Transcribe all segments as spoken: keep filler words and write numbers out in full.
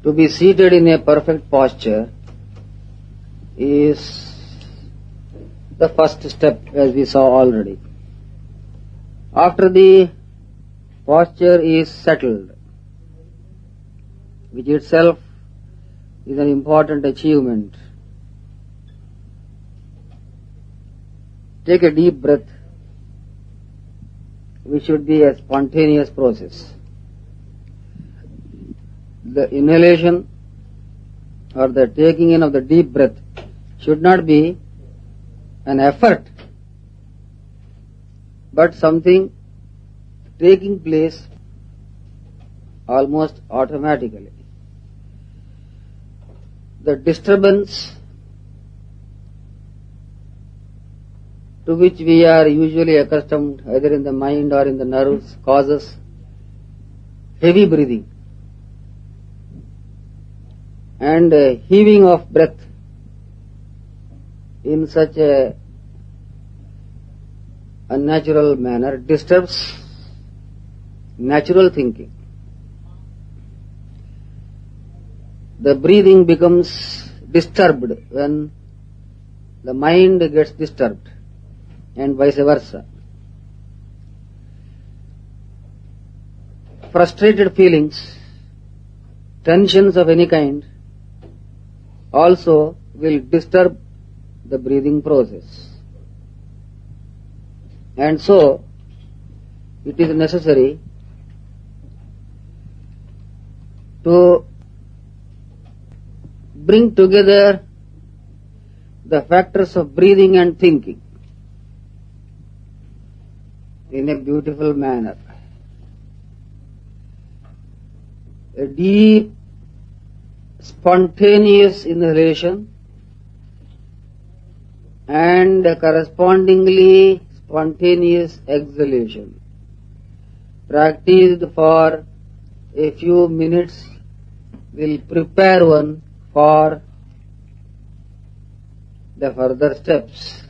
To be seated in a perfect posture is the first step, as we saw already. After the posture is settled, which itself is an important achievement, take a deep breath, which should be a spontaneous process. The inhalation or the taking in of the deep breath should not be an effort, but something taking place almost automatically. The disturbance to which we are usually accustomed, either in the mind or in the nerves, causes heavy breathing and a heaving of breath in such a unnatural manner disturbs natural thinking. The breathing becomes disturbed when the mind gets disturbed, and vice versa. Frustrated feelings, tensions of any kind also will disturb the breathing process. And so, it is necessary to bring together the factors of breathing and thinking in a beautiful manner. A deep, spontaneous inhalation and a correspondingly spontaneous exhalation, practiced for a few minutes, will prepare one for the further steps.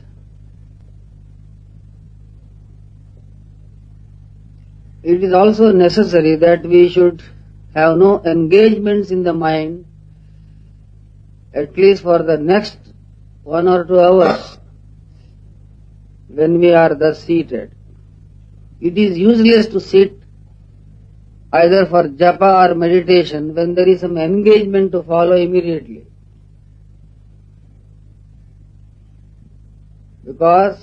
It is also necessary that we should have no engagements in the mind, at least for the next one or two hours when we are thus seated. It is useless to sit either for japa or meditation when there is some engagement to follow immediately, because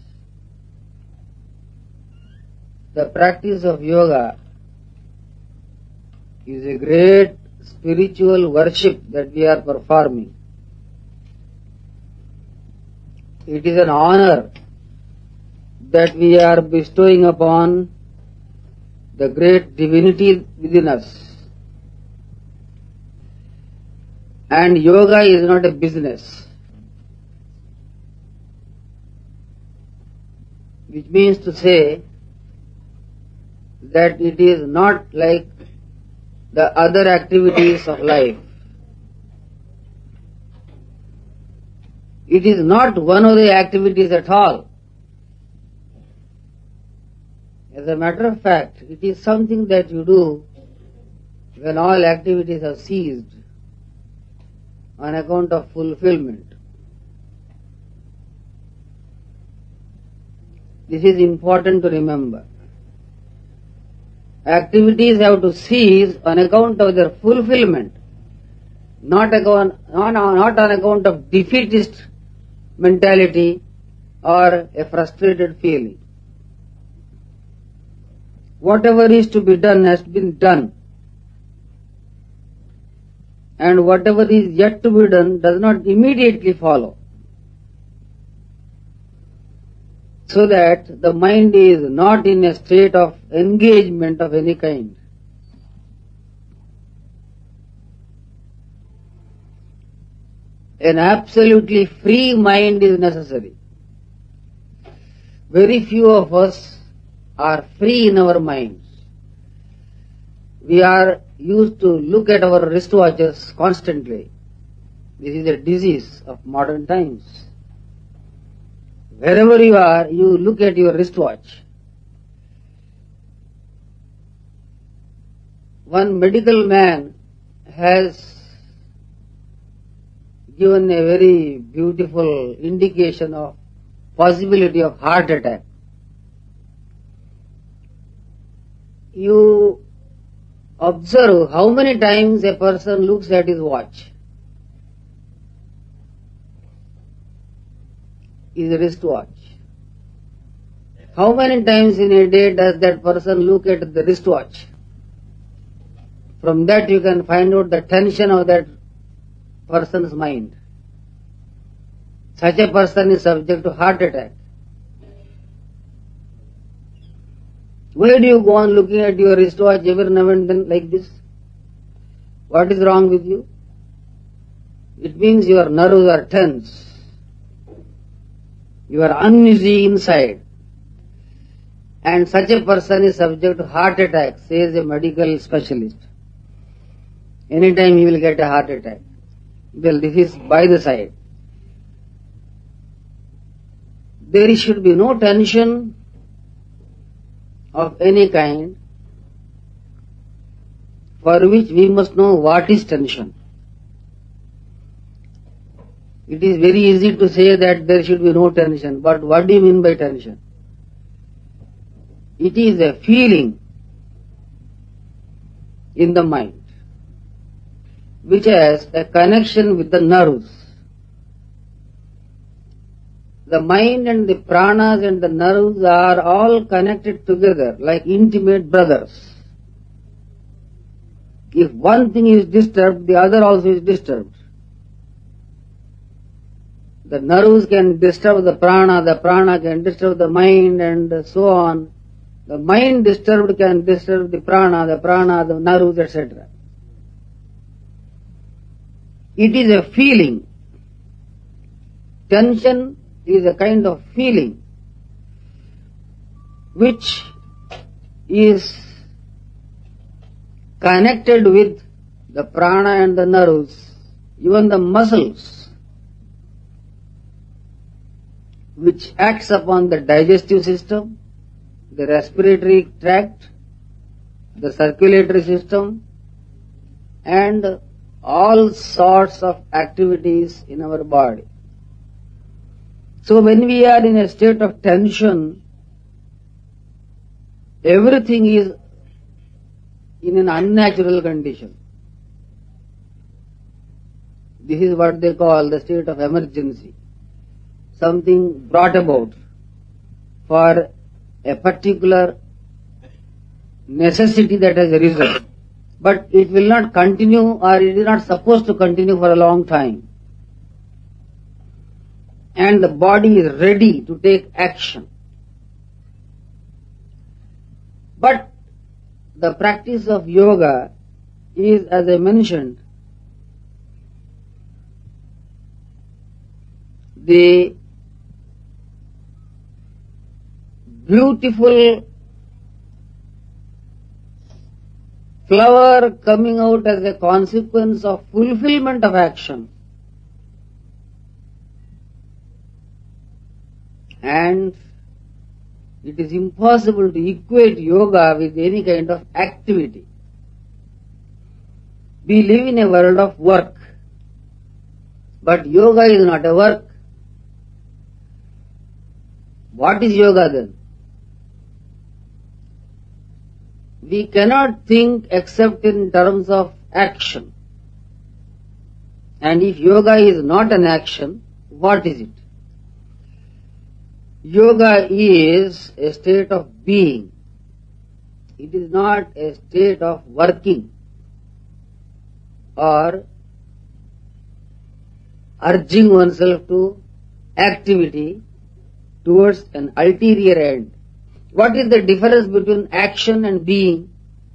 the practice of yoga is a great spiritual worship that we are performing. It is an honor that we are bestowing upon the great divinity within us. And yoga is not a business, which means to say that it is not like the other activities of life. It is not one of the activities at all. As a matter of fact, it is something that you do when all activities have ceased on account of fulfillment. This is important to remember. Activities have to cease on account of their fulfillment, not, account, not, not on account of defeatist mentality or a frustrated feeling. Whatever is to be done has been done, and whatever is yet to be done does not immediately follow, so that the mind is not in a state of engagement of any kind. An absolutely free mind is necessary. Very few of us are free in our minds. We are used to look at our wristwatches constantly. This is a disease of modern times. Wherever you are, you look at your wristwatch. One medical man has given a very beautiful indication of possibility of heart attack. You observe how many times a person looks at his watch, his wristwatch. How many times in a day does that person look at the wristwatch? From that you can find out the tension of that person's mind. Such a person is subject to heart attack. Why do you go on looking at your wristwatch every now and then like this? What is wrong with you? It means your nerves are tense. You are uneasy inside. And such a person is subject to heart attack, says a medical specialist. Anytime he will get a heart attack. Well, this is by the side. There should be no tension of any kind, for which we must know what is tension. It is very easy to say that there should be no tension, but what do you mean by tension? It is a feeling in the mind which has a connection with the nerves. The mind and the pranas and the nerves are all connected together like intimate brothers. If one thing is disturbed, the other also is disturbed. The nerves can disturb the prana, the prana can disturb the mind, and so on. The mind disturbed can disturb the prana, the prana, the nerves, et cetera. It is a feeling. Tension is a kind of feeling which is connected with the prana and the nerves, even the muscles, which acts upon the digestive system, the respiratory tract, the circulatory system, and all sorts of activities in our body. So when we are in a state of tension, everything is in an unnatural condition. This is what they call the state of emergency. Something brought about for a particular necessity that has arisen. But it will not continue, or it is not supposed to continue for a long time. And the body is ready to take action. But the practice of yoga is, as I mentioned, the beautiful flower coming out as a consequence of fulfillment of action. And it is impossible to equate yoga with any kind of activity. We live in a world of work, but yoga is not a work. What is yoga then? We cannot think except in terms of action. And if yoga is not an action, what is it? Yoga is a state of being. It is not a state of working or urging oneself to activity towards an ulterior end. What is the difference between action and being?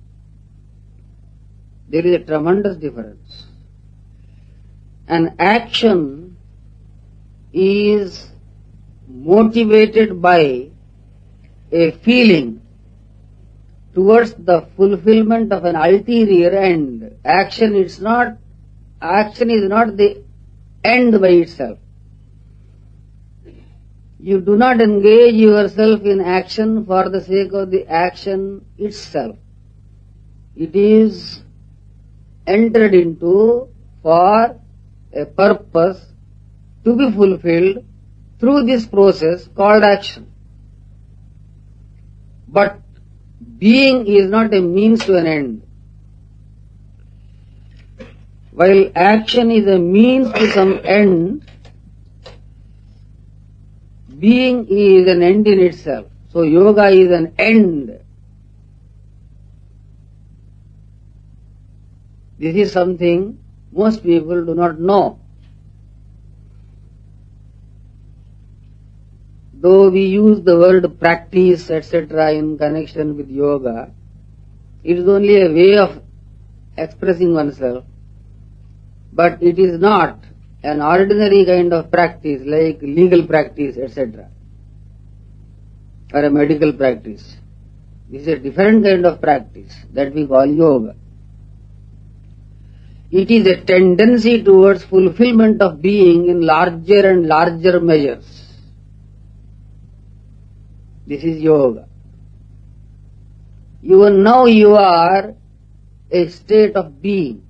There is a tremendous difference. An action is motivated by a feeling towards the fulfillment of an ulterior end. Action is not, action is not the end by itself. You do not engage yourself in action for the sake of the action itself. It is entered into for a purpose to be fulfilled through this process called action. But being is not a means to an end. While action is a means to some end, being is an end in itself. So yoga is an end. This is something most people do not know. Though we use the word practice, et cetera in connection with yoga, it is only a way of expressing oneself, but it is not an ordinary kind of practice like legal practice, et cetera, or a medical practice. This is a different kind of practice that we call yoga. It is a tendency towards fulfillment of being in larger and larger measures. This is yoga. Even now you are a state of being.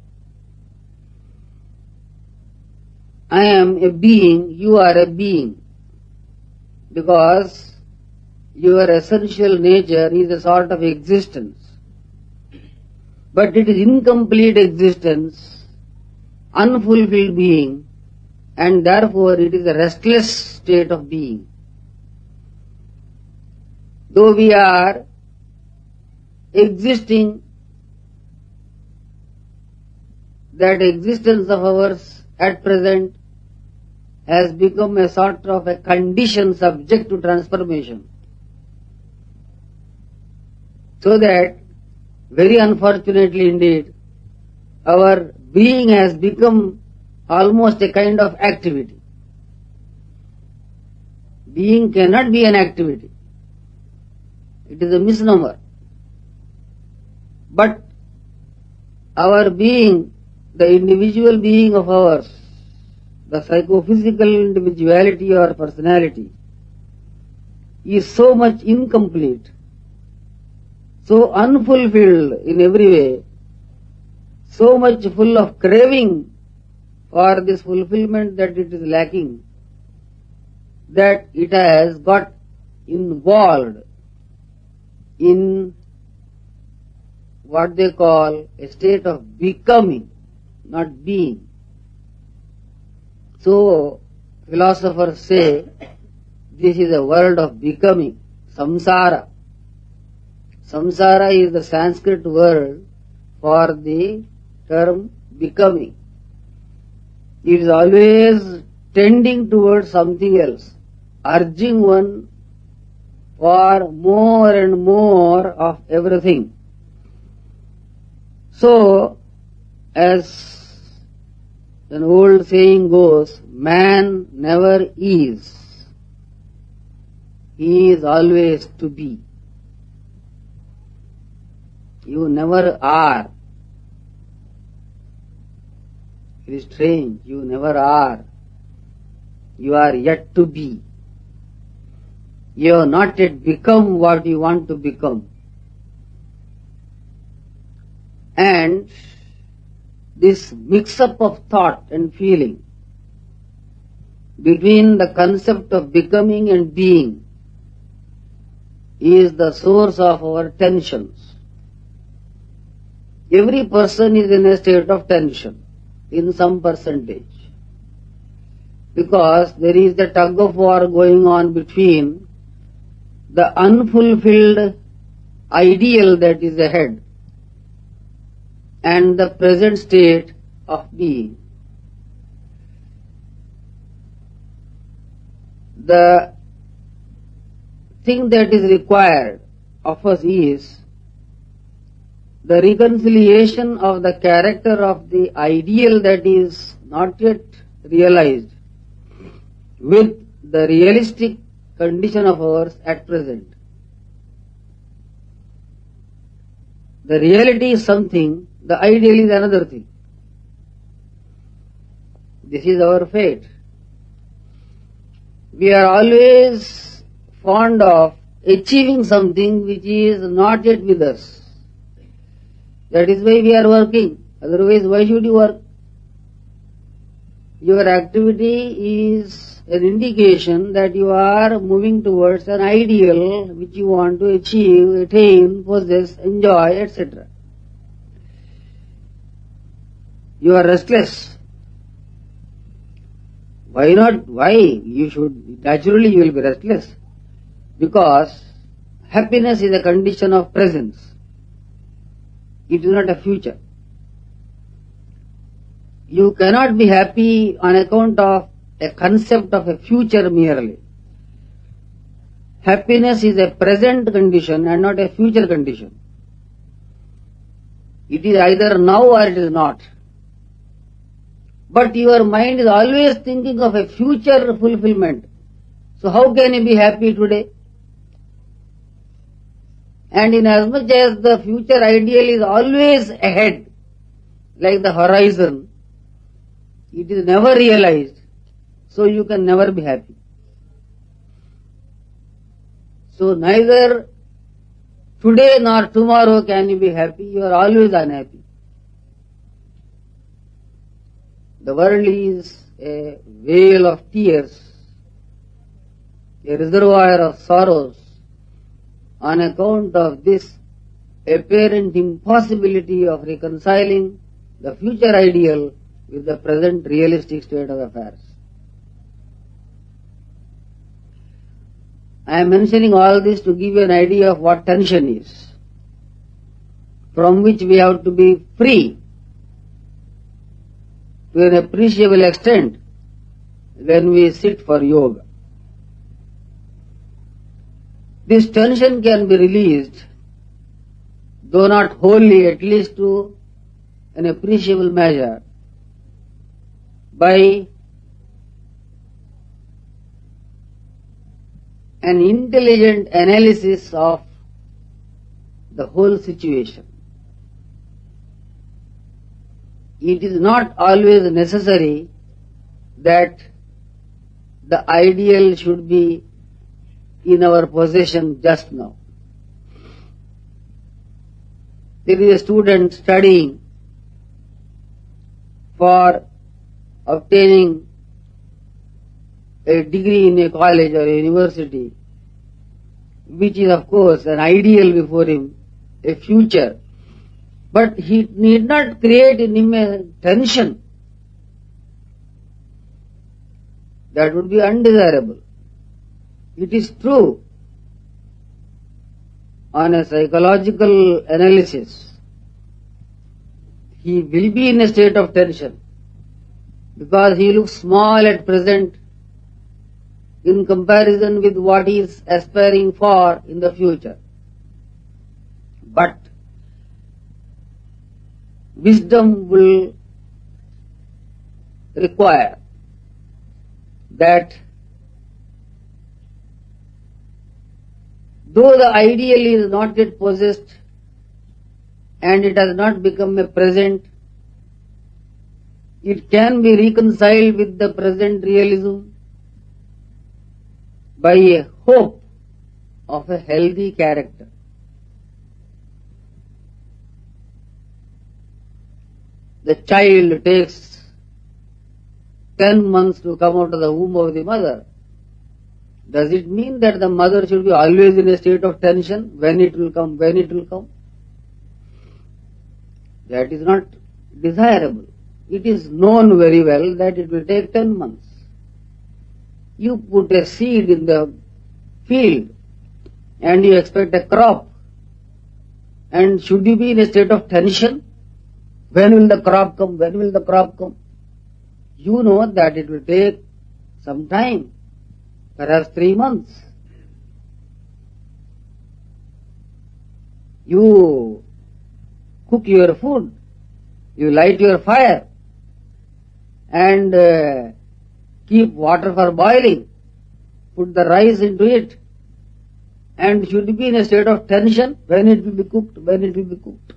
I am a being, you are a being. Because your essential nature is a sort of existence. But it is incomplete existence, unfulfilled being, and therefore it is a restless state of being. Though we are existing, that existence of ours at present has become a sort of a condition subject to transformation. So that, very unfortunately indeed, our being has become almost a kind of activity. Being cannot be an activity. It is a misnomer. But our being, the individual being of ours, the psychophysical individuality or personality, is so much incomplete, so unfulfilled in every way, so much full of craving for this fulfillment that it is lacking, that it has got involved in what they call a state of becoming, not being. So, philosophers say this is a world of becoming, samsara. Samsara is the Sanskrit word for the term becoming. It is always tending towards something else, urging one for more and more of everything. So, as an old saying goes, man never is. He is always to be. You never are. It is strange, you never are. You are yet to be. You have not yet become what you want to become. And this mix-up of thought and feeling between the concept of becoming and being is the source of our tensions. Every person is in a state of tension in some percentage, because there is the tug of war going on between the unfulfilled ideal that is ahead and the present state of being. The thing that is required of us is the reconciliation of the character of the ideal that is not yet realized with the realistic condition of ours at present. The reality is something, the ideal is another thing. This is our fate. We are always fond of achieving something which is not yet with us. That is why we are working Otherwise, why should you work? Your activity is an indication that you are moving towards an ideal which you want to achieve, attain, possess, enjoy, et cetera. You are restless. Why not? Why? You should, naturally you will be restless. Because happiness is a condition of presence. It is not a future. You cannot be happy on account of a concept of a future merely. Happiness is a present condition and not a future condition. It is either now or it is not. But your mind is always thinking of a future fulfillment. So how can you be happy today? And inasmuch as the future ideal is always ahead, like the horizon, it is never realized, so you can never be happy. So neither today nor tomorrow can you be happy, you are always unhappy. The world is a vale of tears, a reservoir of sorrows, on account of this apparent impossibility of reconciling the future ideal with the present realistic state of affairs. I am mentioning all this to give you an idea of what tension is, from which we have to be free to an appreciable extent when we sit for yoga. This tension can be released, though not wholly, at least to an appreciable measure, by an intelligent analysis of the whole situation. It is not always necessary that the ideal should be in our possession just now. There is a student studying for obtaining a degree in a college or a university, which is of course an ideal before him, a future. But he need not create in him a tension. That would be undesirable. It is true, on a psychological analysis, he will be in a state of tension because he looks small at present in comparison with what he is aspiring for in the future. But wisdom will require that though the ideal is not yet possessed and it has not become a present, it can be reconciled with the present realism by a hope of a healthy character. The child takes ten months to come out of the womb of the mother. Does it mean that the mother should be always in a state of tension? When it will come, when it will come? That is not desirable. It is known very well that it will take ten months. You put a seed in the field and you expect a crop. And should you be in a state of tension? When will the crop come? When will the crop come? You know that it will take some time, perhaps three months. You cook your food, you light your fire, and uh, keep water for boiling, put the rice into it, and should be in a state of tension when it will be cooked, when it will be cooked.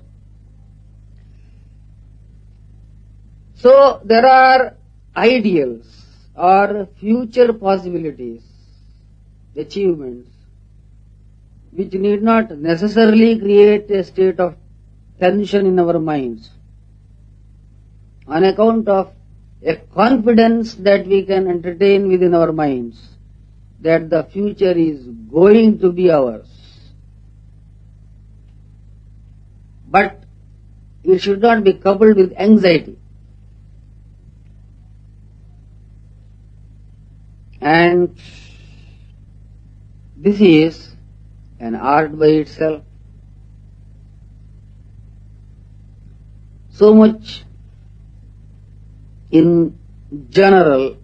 So there are ideals or future possibilities, achievements, which need not necessarily create a state of tension in our minds. on account of a confidence that we can entertain within our minds that the future is going to be ours. But it should not be coupled with anxiety. And this is an art by itself. So much in general,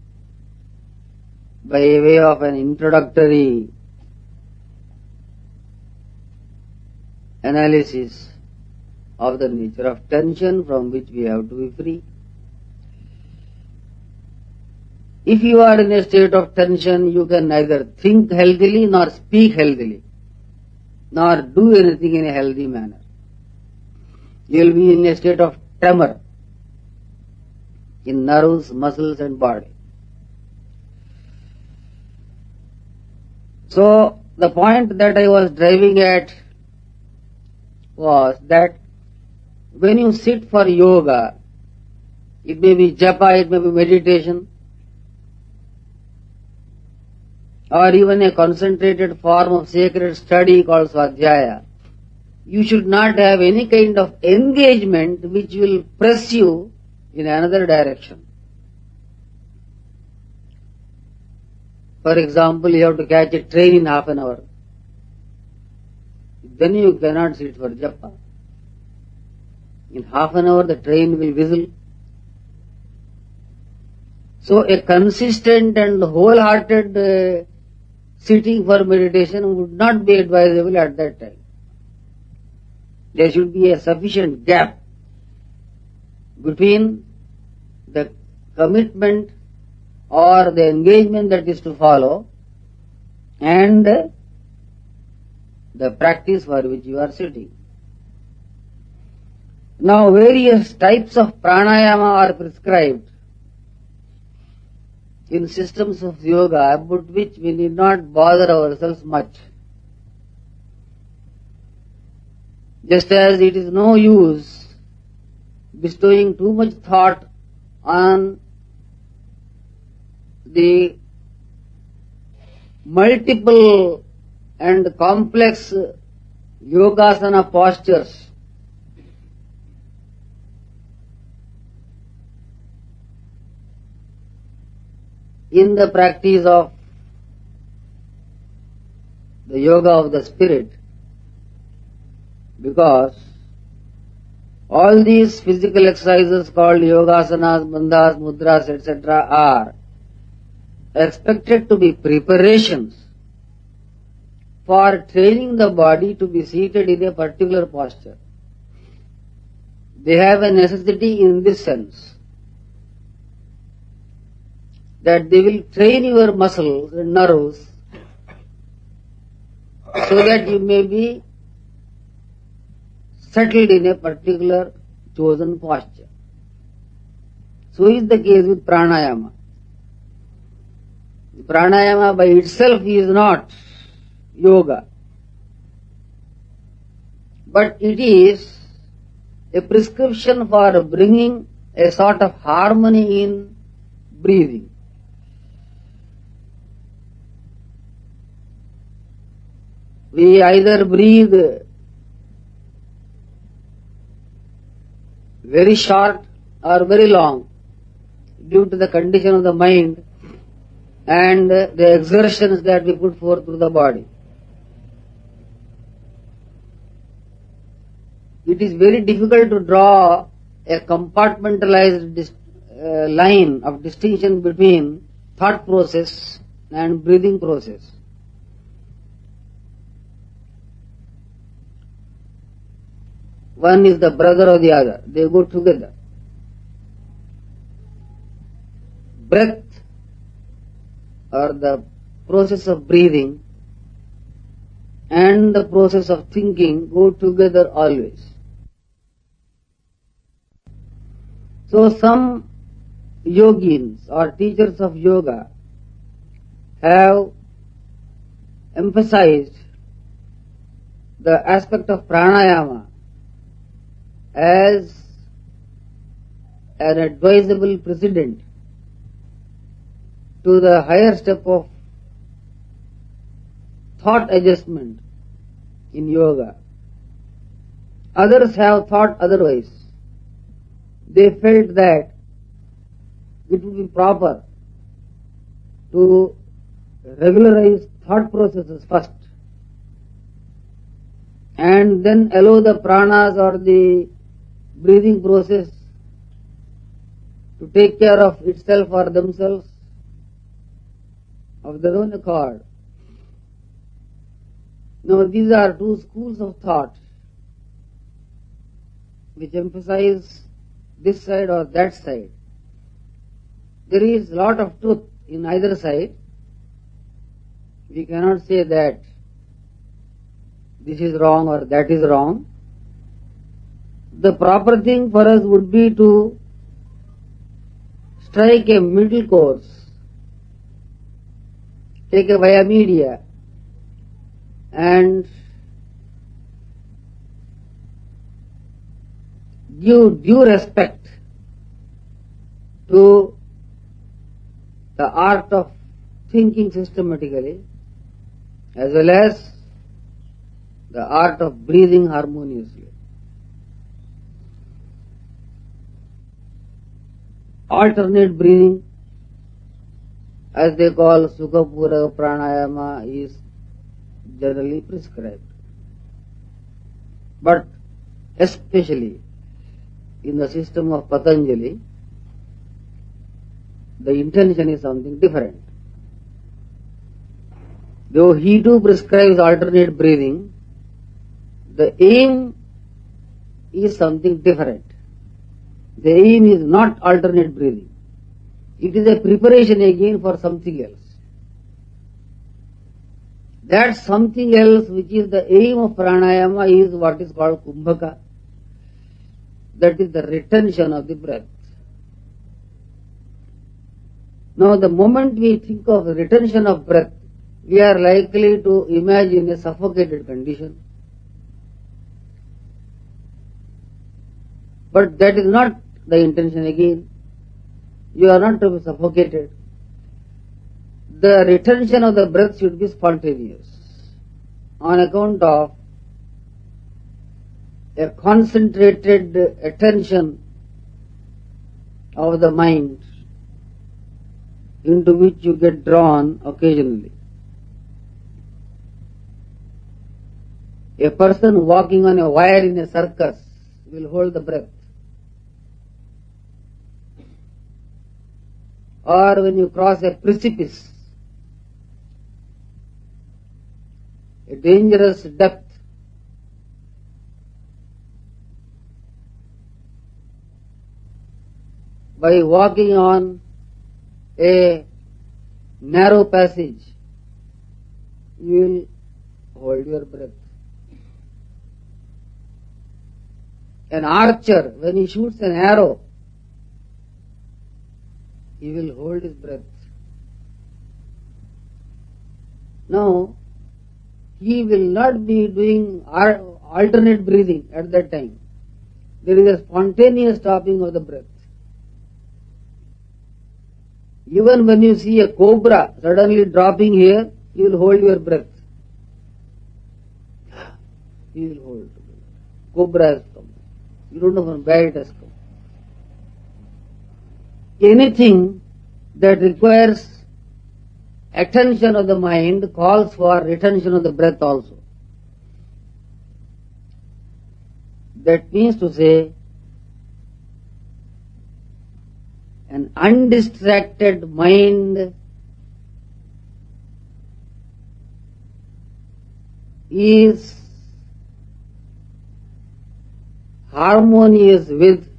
by way of an introductory analysis of the nature of tension from which we have to be free. If you are in a state of tension, you can neither think healthily nor speak healthily, nor do anything in a healthy manner. You will be in a state of tremor in nerves, muscles and body. So, the point that I was driving at was that when you sit for yoga, it may be japa, it may be meditation, or even a concentrated form of sacred study called Swadhyaya, you should not have any kind of engagement which will press you in another direction. For example, you have to catch a train in half an hour. Then you cannot sit for japa. In half an hour the train will whistle. So a consistent and wholehearted uh, sitting for meditation would not be advisable at that time. There should be a sufficient gap between the commitment or the engagement that is to follow and the practice for which you are sitting. Now, various types of pranayama are prescribed in systems of yoga about which we need not bother ourselves much. Just as it is no use bestowing too much thought on the multiple and complex yogasana postures in the practice of the yoga of the spirit, because all these physical exercises called yogasanas, bandhas, mudras, et cetera are expected to be preparations for training the body to be seated in a particular posture. They have a necessity in this sense, that they will train your muscles and nerves so that you may be settled in a particular chosen posture. So is the case with pranayama. Pranayama by itself is not yoga, but it is a prescription for bringing a sort of harmony in breathing. We either breathe very short or very long due to the condition of the mind and the exertions that we put forth through the body. It is very difficult to draw a compartmentalized dis- uh, line of distinction between thought process and breathing process. One is the brother of the other. They go together. Breath or the process of breathing and the process of thinking go together always. So some yogins or teachers of yoga have emphasized the aspect of pranayama as an advisable precedent to the higher step of thought adjustment in yoga. Others have thought otherwise. They felt that it would be proper to regularize thought processes first and then allow the pranas or the breathing process to take care of itself or themselves of their own accord. Now these are two schools of thought which emphasize this side or that side. There is a lot of truth in either side. We cannot say that this is wrong or that is wrong. The proper thing for us would be to strike a middle course, take a via media, and give due respect to the art of thinking systematically as well as the art of breathing harmoniously. Alternate breathing, as they call Sukhapura Pranayama, is generally prescribed. But especially in the system of Patanjali, the intention is something different. Though he too prescribes alternate breathing, the aim is something different. The aim is not alternate breathing. It is a preparation again for something else. That something else which is the aim of pranayama is what is called kumbhaka. That is the retention of the breath. Now the moment we think of retention of breath, we are likely to imagine a suffocated condition. But that is not the intention again. You are not to be suffocated. The retention of the breath should be spontaneous on account of a concentrated attention of the mind into which you get drawn occasionally. A person walking on a wire in a circus will hold the breath. Or when you cross a precipice, a dangerous depth, by walking on a narrow passage, you will hold your breath. An archer, when he shoots an arrow, he will hold his breath. Now, he will not be doing alternate breathing at that time. There is a spontaneous stopping of the breath. Even when you see a cobra suddenly dropping here, you will hold your breath. You will hold. Cobra has come. You don't know from where it has come. Anything that requires attention of the mind calls for retention of the breath also. That means to say, an undistracted mind is harmonious with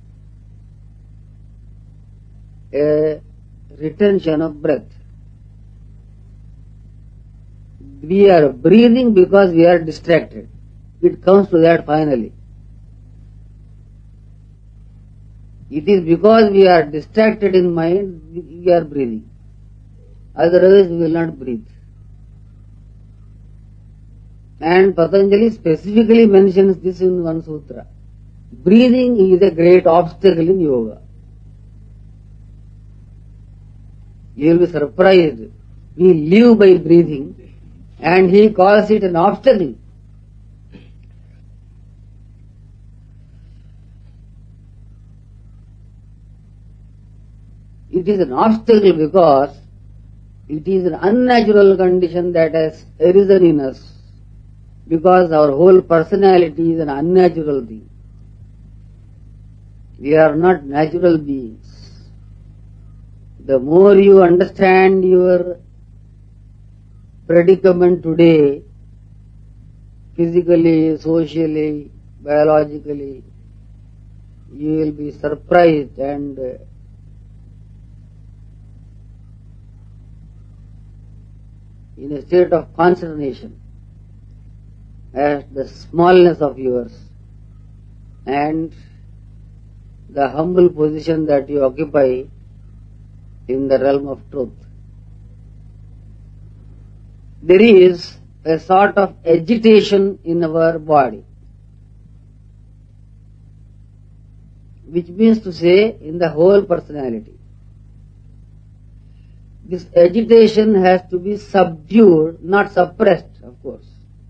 a retention of breath. We are breathing because we are distracted. It comes to that finally. It is because we are distracted in mind, we are breathing. Otherwise we will not breathe. And Patanjali specifically mentions this in one sutra. Breathing is a great obstacle in yoga. You will be surprised. We live by breathing and he calls it an obstacle. It is an obstacle because it is an unnatural condition that has arisen in us, because our whole personality is an unnatural thing. We are not natural beings. The more you understand your predicament today, physically, socially, biologically, you will be surprised and in a state of consternation at the smallness of yours and the humble position that you occupy in the realm of truth. There is a sort of agitation in our body, which means to say in the whole personality. This agitation has to be subdued, not suppressed, of course.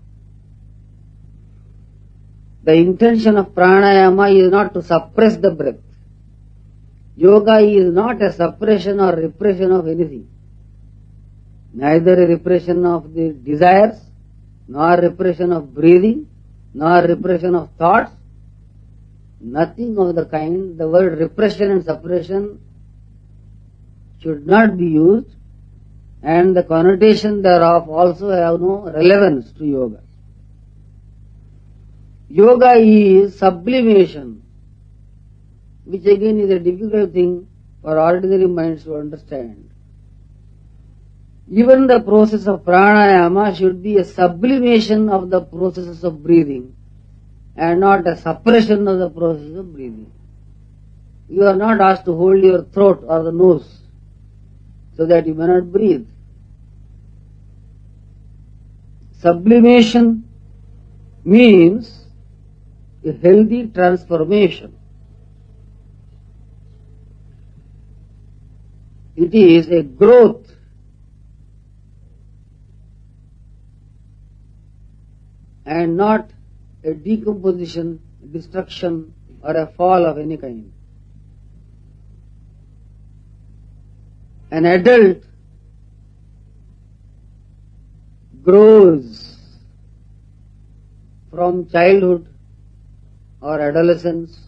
The intention of pranayama is not to suppress the breath. Yoga is not a suppression or repression of anything. Neither a repression of the desires, nor repression of breathing, nor repression of thoughts. Nothing of the kind. The word repression and suppression should not be used, and the connotation thereof also have no relevance to yoga. Yoga is sublimation, which again is a difficult thing for ordinary minds to understand. Even the process of pranayama should be a sublimation of the processes of breathing and not a suppression of the process of breathing. You are not asked to hold your throat or the nose so that you may not breathe. Sublimation means a healthy transformation. It is a growth and not a decomposition, destruction or a fall of any kind. An adult grows from childhood or adolescence,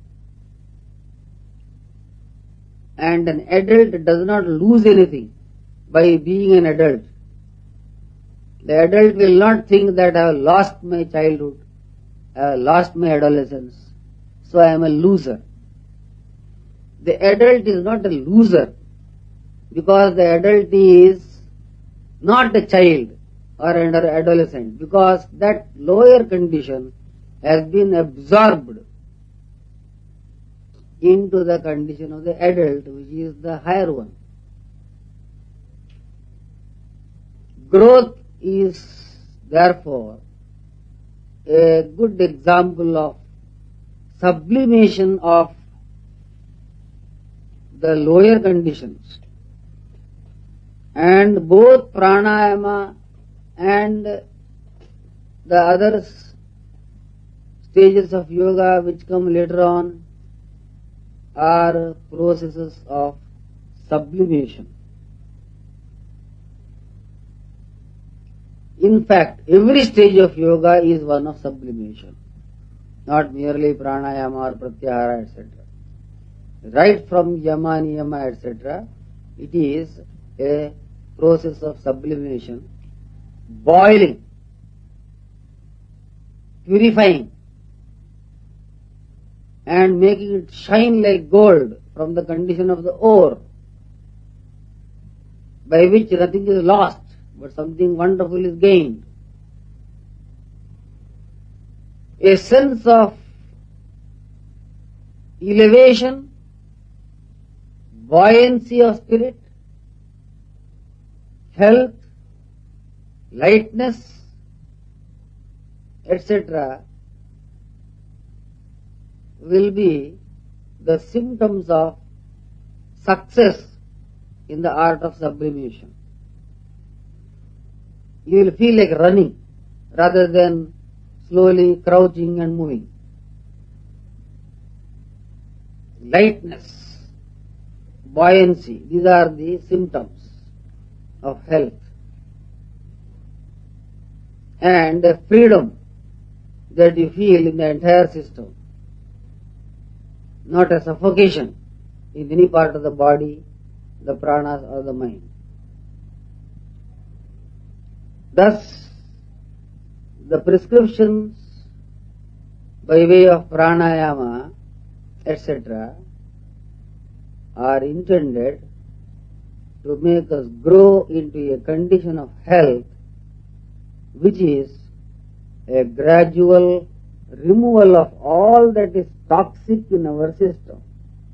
and an adult does not lose anything by being an adult. The adult will not think that I have lost my childhood, I have lost my adolescence, so I am a loser. The adult is not a loser, because the adult is not a child or an adolescent, because that lower condition has been absorbed into the condition of the adult, which is the higher one. Growth is therefore a good example of sublimation of the lower conditions. And both pranayama and the other stages of yoga which come later on are processes of sublimation. In fact, every stage of yoga is one of sublimation, not merely pranayama or pratyahara, et cetera. Right from yama, niyama, et cetera, it is a process of sublimation, boiling, purifying, and making it shine like gold from the condition of the ore, by which nothing is lost, but something wonderful is gained. A sense of elevation, buoyancy of spirit, health, lightness, et cetera will be the symptoms of success in the art of sublimation. You will feel like running rather than slowly crouching and moving. Lightness, buoyancy, these are the symptoms of health. And a freedom that you feel in the entire system, not a suffocation in any part of the body, the pranas or the mind. Thus, the prescriptions by way of pranayama, et cetera, are intended to make us grow into a condition of health which is a gradual removal of all that is toxic in our system.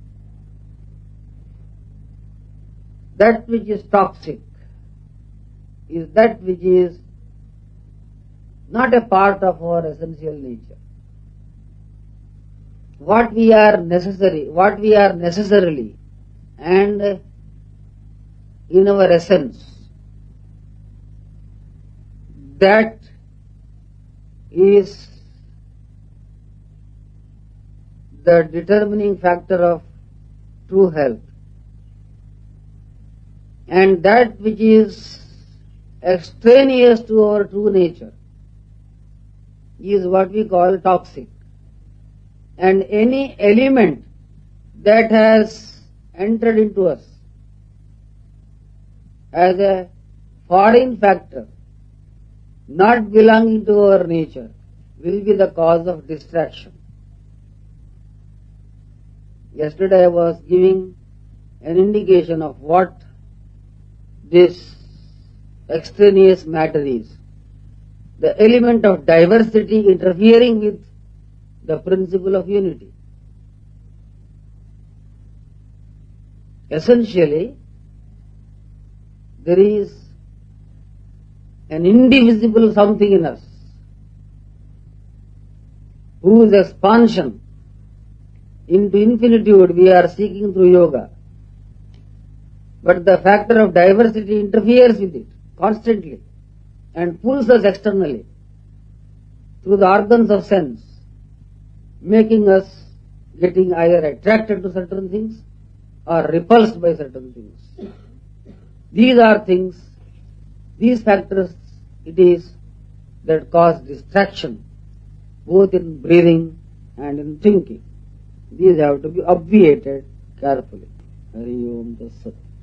That which is toxic is that which is not a part of our essential nature. What we are necessary, what we are necessarily and in our essence, that is the determining factor of true health. And that which is extraneous to our true nature is what we call toxic. And any element that has entered into us as a foreign factor, not belonging to our nature, will be the cause of distraction. Yesterday I was giving an indication of what this extraneous matter is. The element of diversity interfering with the principle of unity. Essentially, there is an indivisible something in us whose expansion into infinitude we are seeking through yoga. But the factor of diversity interferes with it constantly and pulls us externally through the organs of sense, making us getting either attracted to certain things or repulsed by certain things. These are things, these factors it is that cause distraction both in breathing and in thinking. These have to be obviated carefully. Hari Om Tat Sat.